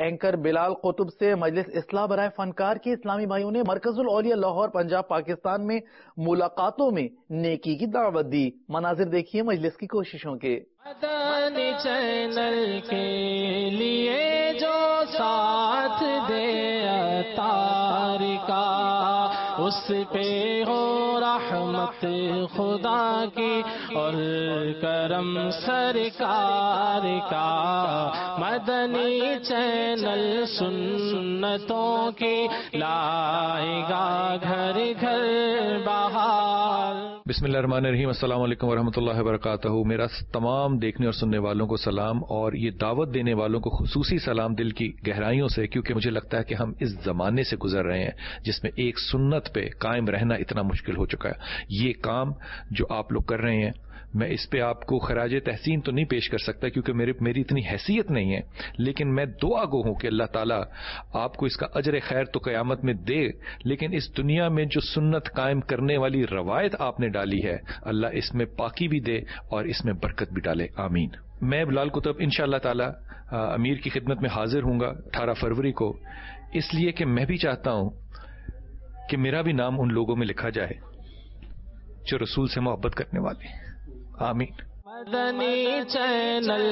Anchor بلال قطب سے مجلس اصلاح برائے فنکار کے اسلامی بھائیوں نے مرکز الاولیاء لاہور پنجاب پاکستان میں ملاقاتوں میں نیکی کی دعوت دی. مناظر دیکھیے مجلس کی کوششوں کے. مدنی چینل کے لیے جو ساتھ دے عطار کا اس پہ ہو رحمت خدا کی اور کرم سرکار کا. مدنی چینل سنتوں کی لائے گا گھر گھر بہار. بسم اللہ الرحمن الرحیم. السلام علیکم ورحمۃ اللہ وبرکاتہ. میرا تمام دیکھنے اور سننے والوں کو سلام، اور یہ دعوت دینے والوں کو خصوصی سلام دل کی گہرائیوں سے، کیونکہ مجھے لگتا ہے کہ ہم اس زمانے سے گزر رہے ہیں جس میں ایک سنت پہ قائم رہنا اتنا مشکل ہو چکا ہے. یہ کام جو آپ لوگ کر رہے ہیں، میں اس پہ آپ کو خراج تحسین تو نہیں پیش کر سکتا کیونکہ میری اتنی حیثیت نہیں ہے، لیکن میں دعا گو ہوں کہ اللہ تعالیٰ آپ کو اس کا اجر خیر تو قیامت میں دے، لیکن اس دنیا میں جو سنت قائم کرنے والی روایت آپ نے ڈالی ہے، اللہ اس میں پاکی بھی دے اور اس میں برکت بھی ڈالے. آمین. میں بلال قطب انشاءاللہ تعالی امیر کی خدمت میں حاضر ہوں گا 18 فروری کو، اس لیے کہ میں بھی چاہتا ہوں کہ میرا بھی نام ان لوگوں میں لکھا جائے جو رسول سے محبت کرنے والے ہیں. آمین. مدنی چینل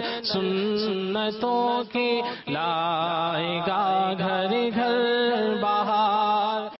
سنتوں کی لائے گا گھر گھر بہار.